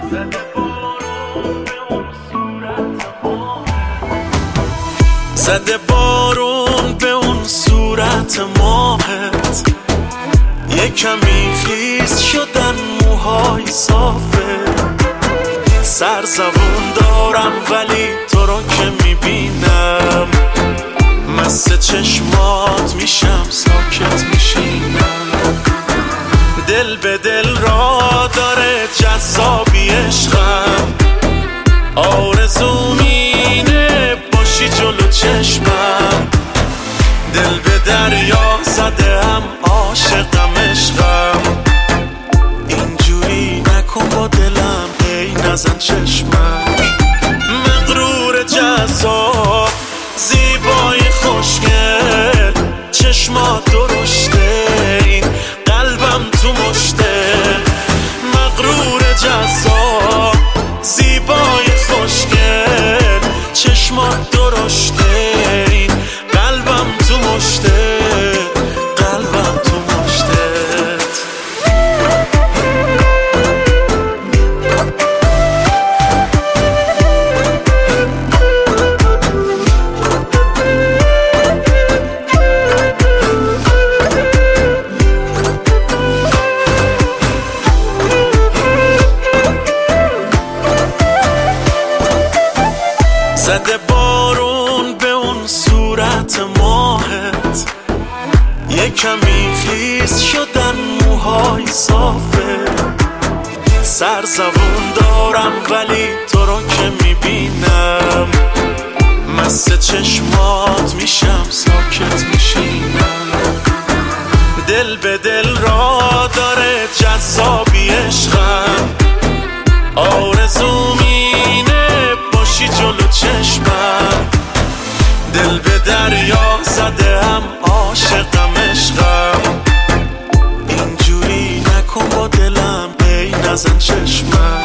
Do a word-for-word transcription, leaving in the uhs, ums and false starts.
زده بارون به اون صورت ماهت، یه کمی خیس شدن موهای صافه. سرزبون دارم ولی تو رو که میبینم مست چشمات میشم، ساکت میشینم. دل به دل را داره جذابی عشقم، آرزوم اینه باشی جلو چشمم. دل به دریا زده هم عاشقم عشقم، اینجوری نکن با دلم ای نزن چشمک. مغرور جذاب زیبای خوشگل، چشمات درشته این قلبم تو مشته. مغرور جذاب زیبای خوشگل، چشمات درشته این قلبم تو مشته. قلبم تو مشتت. زده بارون به اون صورت ماهت، یه کمی خیس شدن موهای صافه. سرزبون دارم ولی تو رو که میبینم مست چشمات میشم، ساکت میشینم. دل به دل را داره جذابی عشقم، آرزوم اینه باشی جلو چشمم. دل به دریا زده هم عاشقم عشقم، اینجوری نکن با دلم ای نزن چشمم.